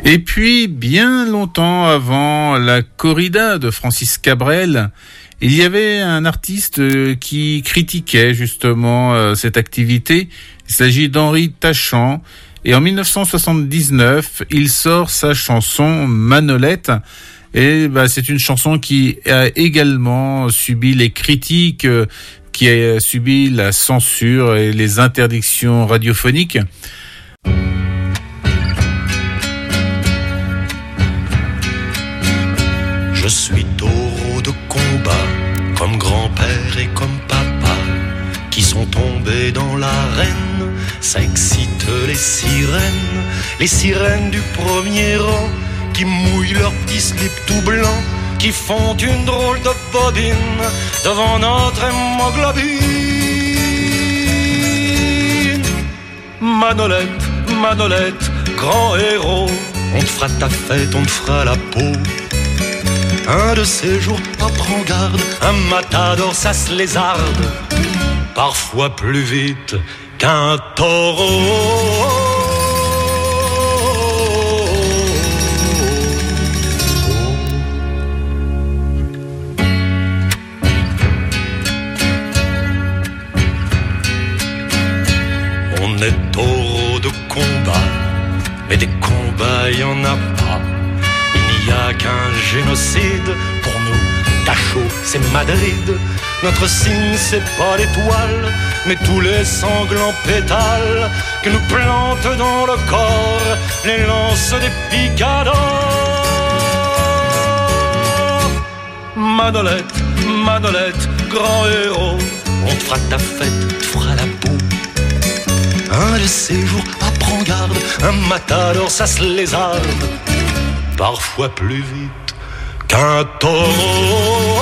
Et puis, bien longtemps avant la corrida de Francis Cabrel, il y avait un artiste qui critiquait justement cette activité. Il s'agit d'Henri Tachant. Et en 1979, il sort sa chanson Manolette. Et c'est une chanson qui a également subi les critiques, qui a subi la censure et les interdictions radiophoniques. Je suis taureau de combat, comme grand-père et comme papa, qui sont tombés dans l'arène. Ça excite les sirènes du premier rang, qui mouillent leurs petits slips tout blancs, qui font une drôle de bodine devant notre hémoglobine. Manolette, Manolette, grand héros, on te fera ta fête, on te fera la peau. Un de ces jours, prends garde, un matador, ça se lézarde, parfois plus vite qu'un taureau. On est taureau de combat, mais des combats, il n'y en a pas. Il n'y a qu'un génocide, pour nous, Dachau, c'est Madrid. Notre signe, c'est pas l'étoile, mais tous les sanglants pétales que nous plantent dans le corps les lances des picadors. Manolette, Manolette, grand héros, on te fera ta fête, te fera la peau. Un de ces jours, prends garde, un matador, ça se lézarde, parfois plus vite qu'un taureau.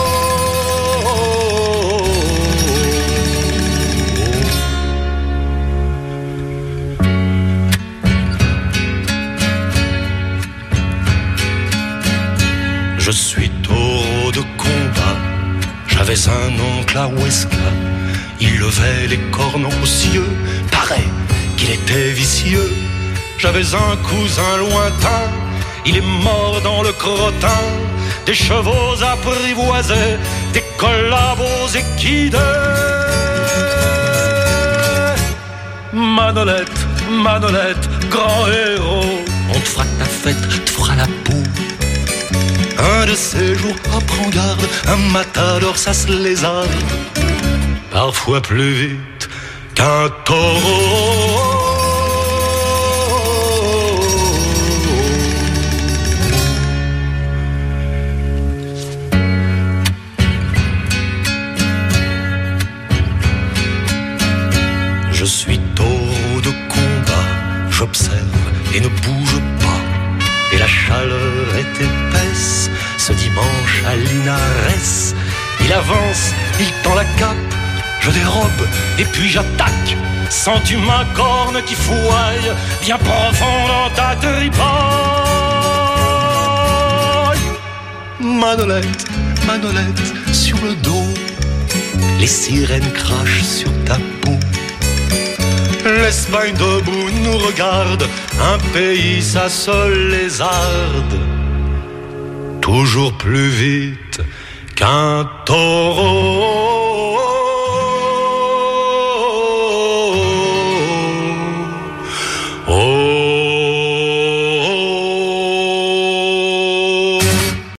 Je suis taureau de combat, j'avais un oncle à Huesca, il levait les cornes aux cieux, paraît qu'il était vicieux. J'avais un cousin lointain, il est mort dans le crottin, des chevaux apprivoisés, des collabos équidés. Manolette, Manolette, grand héros, on te fera ta fête, te fera la peau. Un de ces jours, prends garde, un matador, ça se lézarde, parfois plus vite qu'un taureau. Je suis taureau de combat, j'observe et ne bouge pas. Et la chaleur est épaisse, ce dimanche à Linares. Il avance, il tend la cape, je dérobe et puis j'attaque. Sens-tu ma corne qui fouaille, bien profond dans ta tripaille. Manolette, Manolette, sur le dos, les sirènes crachent sur ta peau. L'Espagne debout nous regarde, un pays ça se lézarde, toujours plus vite qu'un taureau.